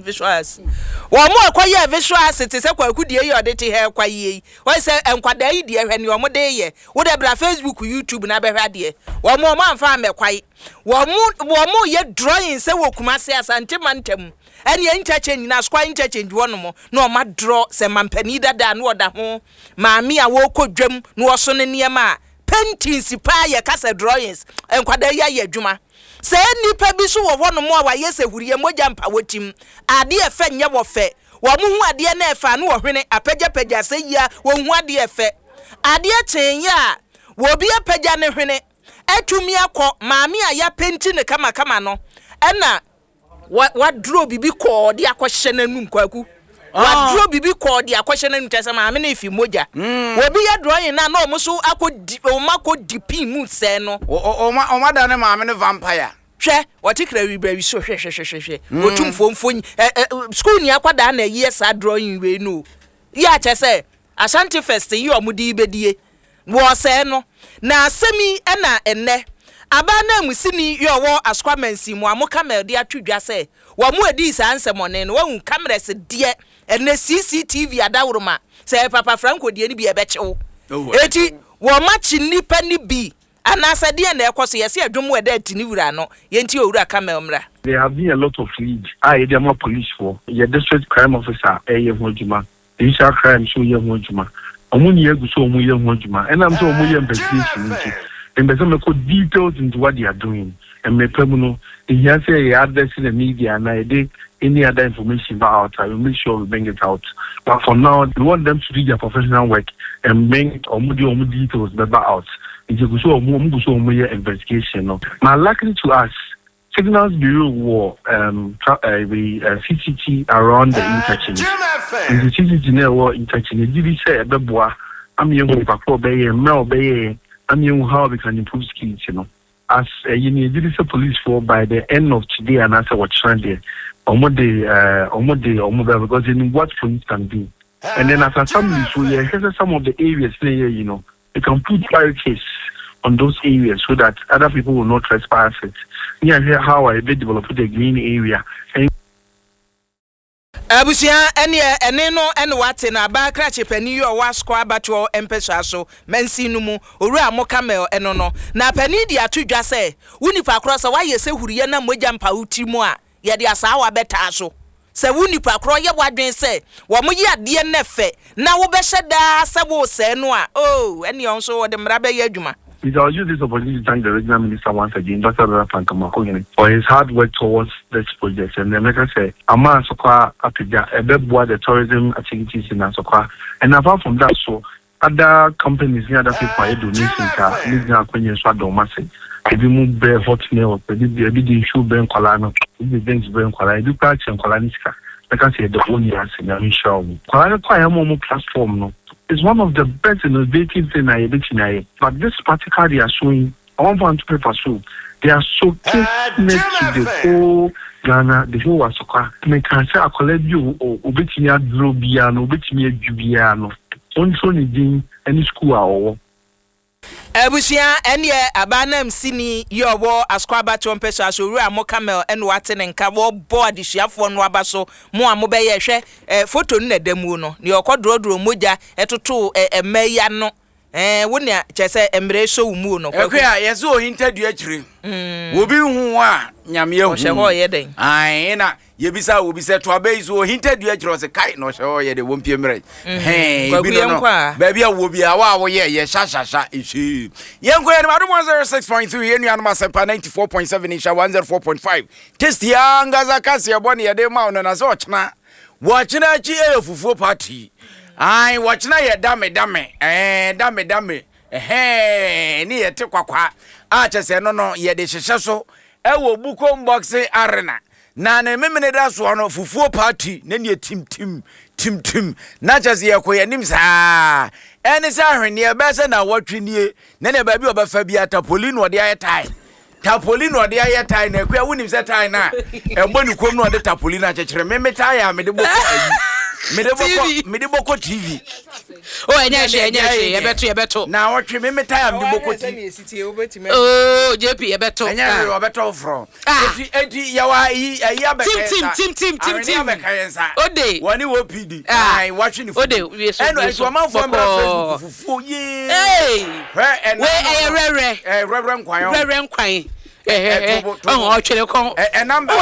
wo mu ekọ ye visuals te se kwa ku die ye o de te he kwa ye wo se enkwada yi die hwe ni o mo de ye wo de bra Facebook YouTube na be hwa de wo mu ma mfa mekwai wo mu ye drawing se wo kuma se asante mantem ene interchange na square interchange wono mo na o ma draw se mampani dada na oda ho maami a wo kodwam na wo so ne niema paintings pa ye kasa drawings enkwada ye adwuma se nipa bi so wo hono mo a wa yese huriye moja mpa wotim ade efe nye wo fe wo mu hu ade na efa na wo hwene apagya se ya wo hu ade efe ade chenye a wo bi apagya ne hwene atumi akọ maami a ya painting ne kama no ena what draw bibi ko de akwhye nanum kwaku what draw bibi ko de akwhye nanum tese ma me na ifi moja obi ya drawing na no mo so akodi o mako dipi mu se no o ma da ne ma me ne vampire hwe watikra wi bra wi so hwe otum fomfo school ni akwada na yes drawing we no ya chese Ashanti Fest yi omudi ibedie wo se no na asemi na enne aba na musini yo wo askwamensi mu amoka melde atwudwa se wo mu edi sansem no wo cameras de enne CCTV adawroma se Papa Franco de ni bi ebechewo eti wo machi nipa ni bi anasa de na ekoso yesi adwom we da tini wura no yenti owura camera mra. There have been a lot of leads. They are police for your district crime officer Hojuma. Initial crime so ye Hojuma. Omuni egu so omu ye Hojuma. And I'm so omu ye investigation. And there's some details into what they are doing. And me pemuno, if you say you address in the media and any other information about, I will make sure we bring it out. But for now, we want them to do their professional work and bring omu details out. It's a so omu investigation. Now, likely to us, Signals Bureau were CCT around the interchange. And the CCT near war interchange. Did he say a beboa? I'm young with a poor bay and Mel Bay. I'm young how we can improve skills, As you need this police for by the end of today and after what Sunday, because in what police can do. And then as a family, so yeah, some of the areas there, you can put barricades on those areas so that other people will not trespass it. Yeah, how I develop the green area. Abusia ene no ene wate na ba krache pani yo wasko abato empesa so mensi no mu owura mokamel eno no na pani di atodwa se wunipa krosa waye se huriye na moja mpa uti mu a ye de asawa beta so se wunipa kro ye wadwen se wo mo ye ade nefe na wo be hyeda se wo se no a ene on so wo de mra be ye adwuma. I'll use this opportunity to thank the regional minister once again, Dr. Frankamako, for his hard work towards this project. And then, like I say, Ama Sokwa Apija, Ebebwa, the tourism activities in Asokwa. And apart from that, so other companies here that people are donating to Nizna Kwenye Swado Masi. If you move bare hot milk, if you did shoe Ben Kolano, if you didn't Ben Kolano, if you catch and Kolaniska, like I say, the only answer, I'm sure. Kolano Kwayamo platform, no. It's one of the best innovative things I ever seen. But this particular they are showing, I want to paper show. They are showcasing it to the whole Ghana, the whole Asoka. Me can say I collect you or Obetimia Drobiano, Obetimia Jubiano. Only doing any school or. Ebusia ene abanam sini yo wo askwaba chompesa so ru amokamel ene wate ne nka wo board hyiafo no abaso mo amobe ye hwe photo no nadamu no ne okodrodro moja etoto emeya no wonia chese emre so mu no ekwa yeso ohintadu akire obi hu a nyame hu hye ho ye den ai na yebisa obisa to abezo ohintadu akire se kai no hye ho ye de wompie mre bi no ba bia wo bia wa ye shashasha ishi yenko ye ma do 106.3 enu anuma sempa 94.7 insha 104.5 test yanga zakasi ya boni ye de ma no na so ochna wachina chi efufuo party ai wachina ye dame ni yete kwakwa chese no ye de hyehye so ewo bukom box arena na na memene da so no fufuo party na ne tim na chese ye ko ye nim saa ene sa hwene ye bese na watwenie na ne ba bi obafa bi atapolino ode ayetai tapolino ode ayetai na kwa wonim se tai na eboni kom no ode tapolino achekere memetai a mede boko ayi mede boko TV. Enye yebeto na wotwe memetai a mede boko TV. JP yebeto enye yebeto fro eti yawa yi abeka tim ode woni wo PD ai watwe ni ode eno eso amanfo mbra Facebook fufu ye rere nkwan otwere kon number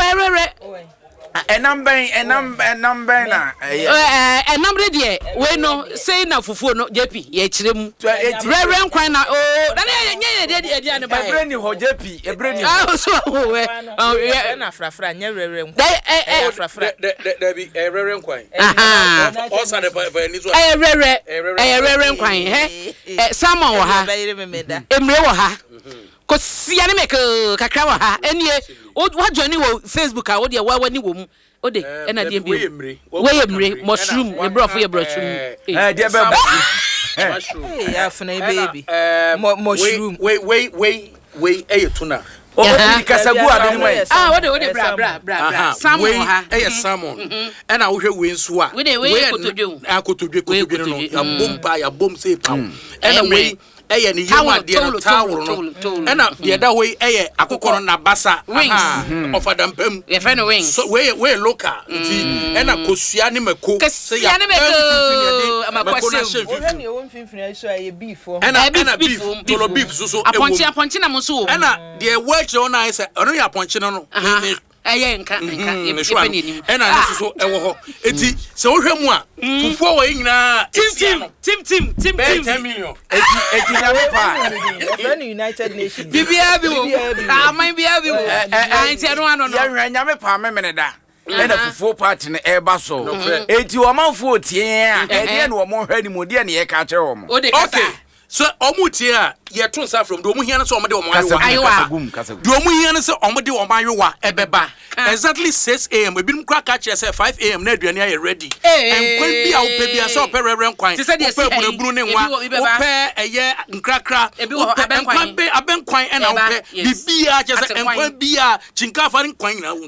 number na number de we no say na fufuo no JP ye kirem rere nkwan na na nye de ane ba ebreni ho JP ebreni so we na frafra nye rere nkwan frafra da bi rere nkwan o sa de ba ni so rere nkwan Salmon wo ha emre wo ha Kosia ne make kakra wa ha. Enie what journey wo Facebook a wo de wa wani wo mu. O de na de bi. We emre mushroom, e bro for mushroom. De be mushroom. Hey, afna baby. Mushroom. Wait, tuna. Kasagu adeni mai. What the bra. Salmon ha. Salmon. And I will hear win so. We kotodwe. Kotodwe no. Ya bom say pound. And away ni yema de no towel no. And the other way akokoro na basa. Of adampem. Ye fe no wings. So we local. And akosua ni meko. Kosua ni meko. Amakwase. Wo ni wo mfimfini so aye beef. And beef. Tolo beef so. Aponchi na mo so. And the work on I say ono ya aponchi no. Eye nka epeni ni. And I so ewo ho. Eti se wo hwemu a fufuo wo nyina tim 10 million. Eti na me pa. Friend United Nations. Bibia bi wo. Man bibia bi wo. Anti eno ano no. Ya hwa nyame pa me da. Ena fufuo party ne eba so. Eti wo manfo tie a ede ne wo mo hwa ni mo de ne ye ka kire wo mo. Okay. So omutie a ye ton sa from do mu hia no so omde wo mo ayewa. Do mu hia no so omde wo mo ayewa ebeba. Exactly 6 a.m. we been crack catch say 5 a.m. na aduane aye ready. En kwan bi a wo pe bia so pe reverend kwan. Pe buru ne nwa. Wo pe eye nkrakra. En kwan be aben kwan na wo pe bibia je say en kwan bia chinkafa ne kwan na wo.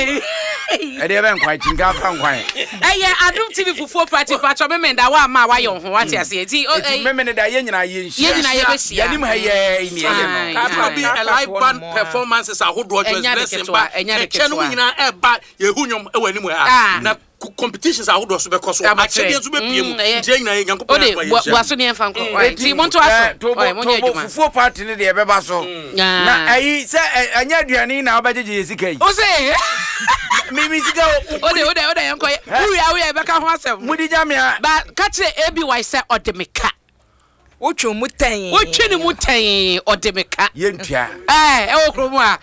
E de ben kwan chinkafa kwan. Eye Adum TV fufuo party patcho me menda wa ma wa yo ho wate ase. Ti me da ye nyina ye nsia. Ye nyina ye besia. Ya nim ha ye ni ye no. Ka be a live band performances ahodo just blessing ba. Chenu nyina eba ye hunyom e wani mu ha. Na competitions ahodo so be koso. A chede nso be pie mu. Je nyina ye nyankopon na ye. Wa so ne enfa nko. Ti won to aso. Mo ne adwuma. Fufuo party ne de e beba so. Na ayi se anya aduane na obajeje yesika yi. O se Mimi sika ode yanko ye. We e beka ho asem. Mudi jamia. Ba ka kire ABY se odemeka. Ocho mutan. Ochi ni mutan odemeka. Yentua. E okromu a.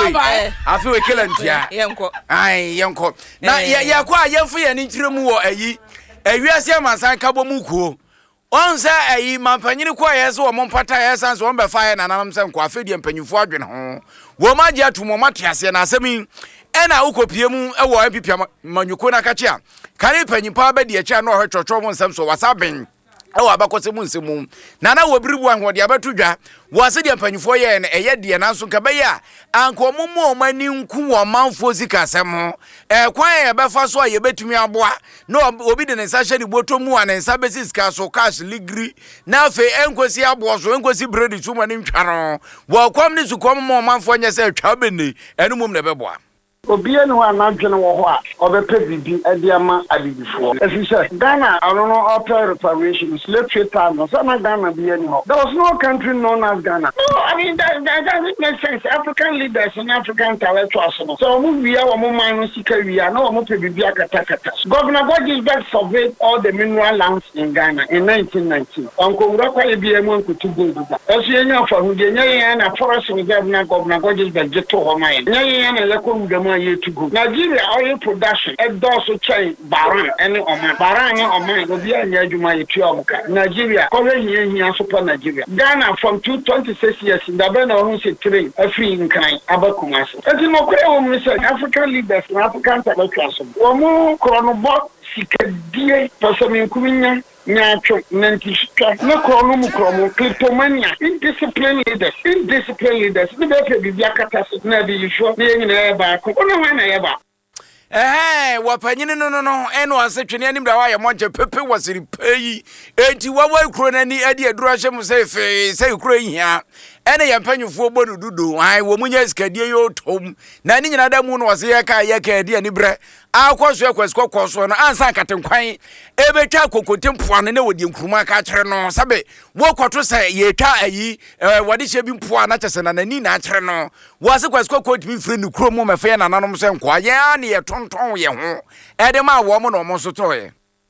Afi we kelantia. Yenko. Ai yenko. Na ye kwa yemfu ye ni ntiremu wo ayi. Awiase amansan kabo mu kuo. Onza ayi mampanyini kwa yeso wo mpata yesan so be fa ye nananam se nkwa afedi mpanyinfo adwene ho. Wo maji atumo matiase na asemi ena ukopie mu e wo apipia manyuko na kache a. Kare panyimpa ba de acha na ohwetwotwo mo nsem so wasaben. Ewa abakose mu nsemu na wo biribu ahode abatu dwa wo se de mpanyifo ye na eye de na so kabaye a anko momo mani nku wo manfo sikasem kwan ye befa so ye betumi aboa na obi de ne sa hye ni botomu a ne nsa besi sika so cash ligri na afi enkosi aboa so enkosi bread so mani ntwaro wo kwam ni su kwam mo manfo nya se twa beni enu mum ne beboa Obia no anadwene wo ho a obepe bibi ade ama adibifo efisha Ghana no after reparation slave trade time no so na Ghana be any ho there was no country known as Ghana. No, I mean that doesn't make sense. African leaders and African intellectuals so mu wia wo mo man no sika wia na wo mo pe bibi akatakata. Governor Gordon surveyed all the mineral lands in Ghana in 1919 onko wura kwa ebi emu nkutu gold da so yenya fa hu de nya na forest reserve na Governor Gordon jeto ho man nya na yakọ to go. Nigeria oil production also chain Baran and Oman. Baran and Oman will be a Yajuma Ethiopia. Nigeria, here super Nigeria. Ghana from 226 years in the Bena who say trade a free in kind Abakumas. As in Mokre, African leaders and African intellectuals. Omo Chronobot Sikadie Pasamin Kuminya. Nyacho nantisha na kromo kleptomania indisciplined leaders ni be pe bibia kata so na bi yisho na yin na ba ko ono na ya ba wapanyini no eno asetwene anim da wa ye monche pepe wasiri peyi enti wawa kuro nani ade aduru ahye mu se kuro hia ene ye mpanyufo bodu dudu ai wo munya skadie yo tom na ni nyina da mu no wase ye ka ade ani bre akwaso ekwasko no ansa katenkwan ebetwa kokote mpoano na wodi nkuruma ka kire no sabe wo kwato se ye twa ayi wode hye bi mpoa na kyese na nani na kire no wase kwasko kotimi firi ni kuro mu mefe na nanom se nkwa ye ani ye tonton ye ho ede ma wo mo no mo so toye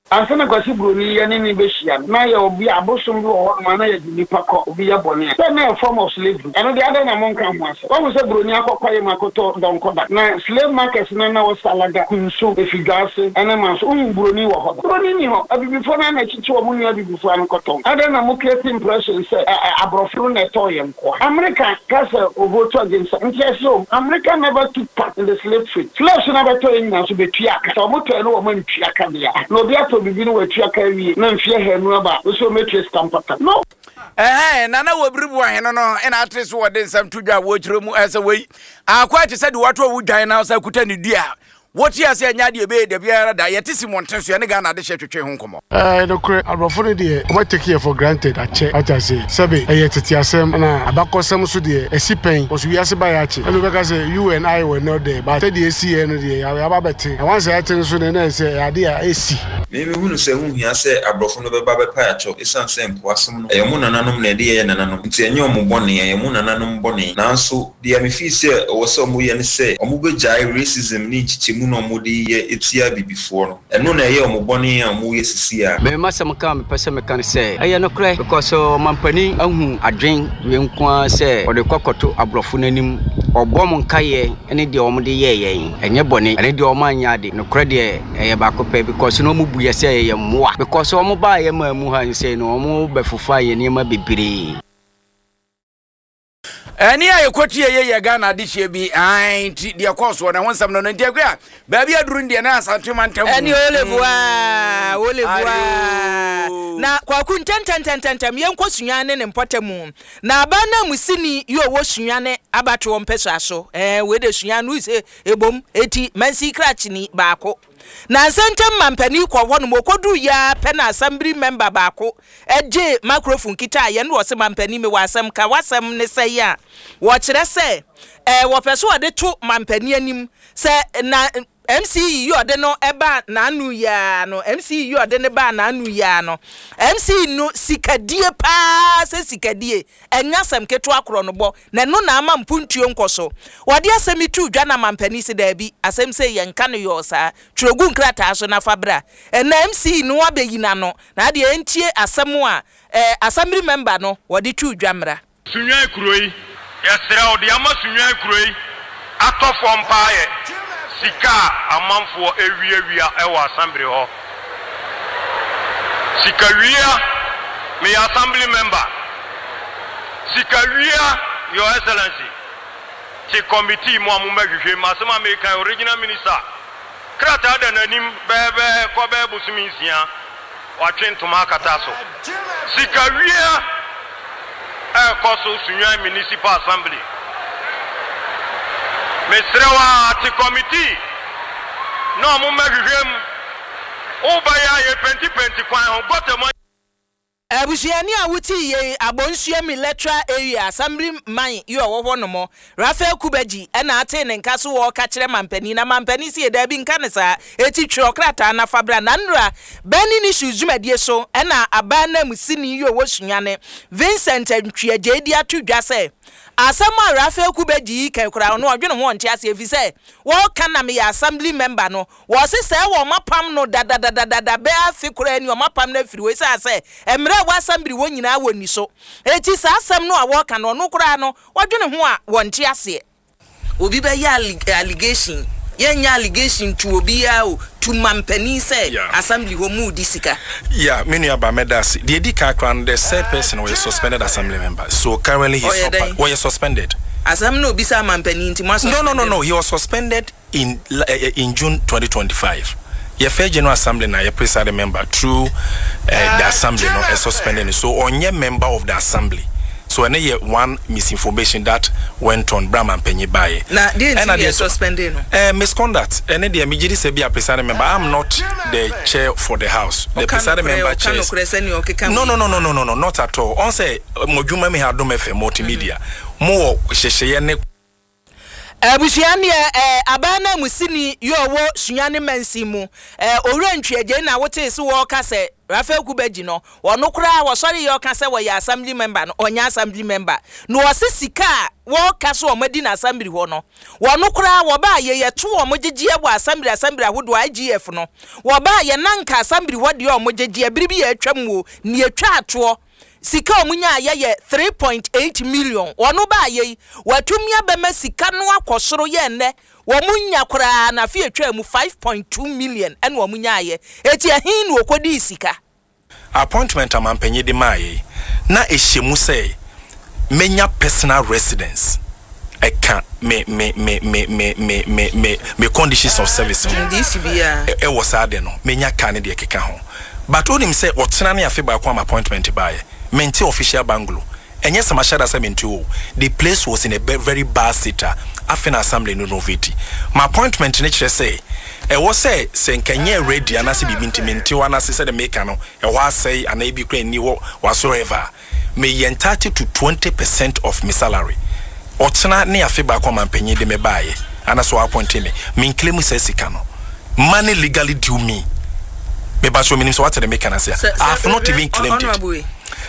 Ansana kwasi broni ya ni beshia na ya obi abosom bi wo ma na ya di nipa ko obi ya bone na a form of slavery and the other na monka ho ase wo se broni akokwa ye makoto don koda na slave market na wo salaga kunso efigase ene ma so broni wo ho broni ni ho abibifo na chichi wo mu ni abibifo an koto other na mo create impression say abrofro na to ye nko America kasa ovoto against so America never took part in the slave trade slaves never to in na so betuaka so mo to no wo man tuaka dia no bia bibinu wetua kawi na mfie hanu aba so metres kampata no nana wobribu aheno no ena atres wo de nsam tudwa wo kyerɛ mu asa wei akwa te sɛ de wato wo dwan na so kuta ne dua woti ase anya de be de biara da yete simonten so ne ga na de hye twetwe ho nkomo no kre abrofo ne de o take here for granted ache ata say sebe tete asem na abakosem so de asipen o so wiase ba ya ache eno beka say you and I were not there but the AC no de ya ba bete I want say aten so ne say ade a AC me hunu se hu hia se abrofo no be ba be pa ya cho esan se mpo asem no emu nananom na de ye nananom nti enye omo bone emu nananom bone nanso de me fi se o so mo ye ne se omo be jai racism ni chichi mu no modi ye etia bibifo no eno na ye omoboni a mo ye sisi a me masam ka me pese me kan say aye no kre because mampani ahu adwen we nko say o de kokoto abrofo nanim obom nkaye ene de omde ye ye enye boni ene de omanya de no kre de eye ba ko pe because no mubu ye say ye moa because omo ba ye mamu han say no omo befufa ye niam bebiri ani aye kwoti ye Ghana dihye bi ai de course wona wonsam no ntia kwa ba bia duru ndie na asante mantam ani olevua na kwa ku ntantantantam yenko sunyane ne mpotemu na aba na musini yo wo sunyane abato ompeso aso we de sunyane use ebom eti mansi krachini baako na sentem mampani kwa wono mokodu ya pena assembly member baako eje microphone kita ye no se mampani me wasam ka wasam ne se ya wo kire se wo peso de to mampani anim se na MC you de no eba na anu ya no MC you de ne ba na anu ya no MC no sikadie pa se sikadie enya sam keto akro no bo na no na ama mpuntuo nkoso wode asemi tu dwa na mampani se da bi asem se yenka no yo sa trogu nkrata so na fabra na MC no abeyina no na de entie asem a assembly member no wode tu dwa mra sunwa kuroi yesra ode ama sunwa kuroi atofo mpae sika amanfo ewia ewa assembly ho sika wia me assembly member sika wia your excellency ti committee mo amuma hwehwe masema me kan original minister krata da nanim bebe ko be busuminsia wa twentuma akata so sika wia koso sunwa municipal assembly Mesrewa ti committee no mo mahwehwem obaya ye 2020 kwan ho gotemo abusiani awuti ye abonsua military area assembly man yo wo no mo Rafael Kubaji na ate ne nka so wo ka kire mampani na mampani si eda bi nka ne sa eti twokrata na fabra na nra bani ni shuzumedie so na abana musini yo wo sunyane Vincent Ntwiaje edi atudwa se asama Rafael Kubaji kan kura no odwene ho nte ase efi se wo kana me assembly member no wo se se wo mapam no dadadadada be afi kura ni wo mapam na firi we se ase emre wa assembly wo nyina wo ni so eti sa asem no a wo ka no no kura no odwene ho a wo nte ase obi be ya allegation yenya allegation to obi ya o to mampani say assembly ho mu disika many about medas the edika kran the third person was suspended assembly member so currently he's suspended asam no bisa mampani nti no he was suspended in June 2025 your first general assembly na your presiding member through the assembly no suspended so onye member of the assembly. So any one misinformation that went on Brahman Penny by na didn't suspended misconduct and the immediately say be a presiding member. I'm not the chair for the house. The presiding member chair. No, not at all. On say Mojuma me had done multimedia. More shesheyene abusiani abana musini yo wo sunyane mansimu Ntwiaje na wote so wo ka se Rafael Kubeji no ono kura wo sorry yo ka say wo ya assembly member no onya assembly member no wo sika wo ka so omadi na assembly ho no wono kura wo ba ye to omogegye wo assembly ahodo IGF no wo ba ye nanka assembly wo de omogegye biribi ya atwam wo ni atwa ato sika omunya ye 3.8 million wono ba ye watumia bema sika no akosoro ye nne womunya kura na fi atwa mu 5.2 million en womunya ye eti ahin no okodi sika appointment amampenye de mai na ehyemu say menya personal residence I can't me conditions of service this be e was ade no menya kan de keka ho but onim say otena na afi ba kwa appointment by menti official bangalo enye sama shada say menti o the place was in a very bad state after assembly no novity my appointment ne kire say e wo say senkanye ready anase bibintimenti wana say the make no e wa say anabi kra ni whatsoever may entitled to 20% of my salary otena ne afi ba kwa mampanyi de me baye anaso appoint me claim say sika no money legally due me ba so minim so what the make na say I have not even claimed it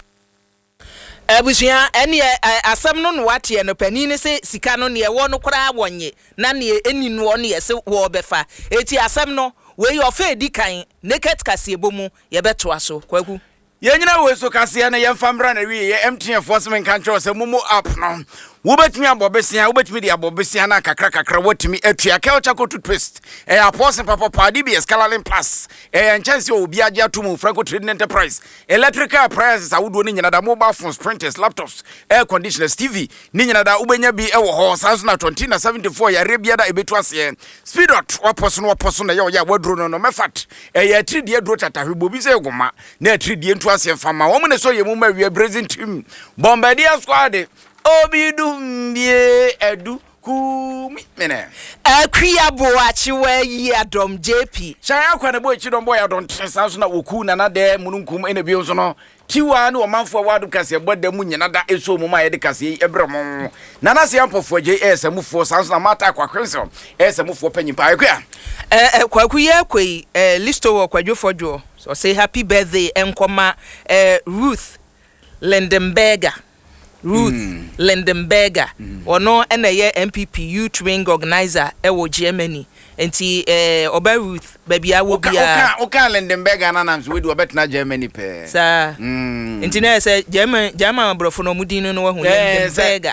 Abusia ene asem no wate no panini se sika no ne wo no kora wonye na ne eni no ne yese wo befa eti asem no we your fa edi kan naked kase ebomu ye beto aso kwaku Yenyina we so kase na yemfamra na wi ye MTN enforcement control se mumu app no wo betimi abobesia wo betimi di abobesia na kakra wotimi atua culture co toothpaste apostle papa DBS Calalin Plus chance obi age atomu Franco Trading Enterprise electrical appliances awudo ni nyina da mobile phones printers laptops air conditioners TV ni nyina da ubenya bi ewo ho sanso na 2074 ya rebia da ebetu ase speedot waposo na ya wadro no mefat ya 3D dro tata hwebobi se goma na 3D ntu ase fama wo ne so yemu ma wi brazil team Bombardier squad Obidumbie edu kumi mene akria boachi we Adom JP shaya kwa ne boy chidon boy Adom sanso na woku na de mununkum ene bi nso no tiwa ne omanfo wadu kase bodda mu nyina da eso mu ma ye de kase ebremo na na se ampofo je esamufo sanso na mata kwa kwenso esamufo panyimpa akwa kwaku ye kwei listo wo kwadwofojo so say happy birthday enkoma Ruth Lendenberger Lendenberger ono ena ye MPP youth wing organizer ewo Germany enti oba Ruth babia wo bia oka Lendenberger na namso we do obetna Germany pe sa enti na say German brofo no mudin no wahu Lendenberger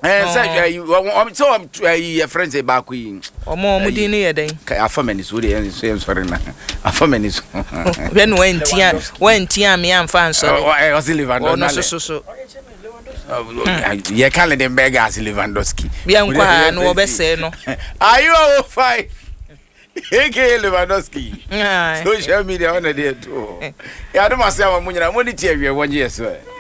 so friends e ba ko yi omo mudin ye den afamani so de sorry na afamani so when wentia me amfa ansori o Silvando no so ye can Lendenberger as Lewandowski bia nkwa no obese no are you 05 eke Lewandowski social media on there too ya do masema munyina mo ni tie wie wonje so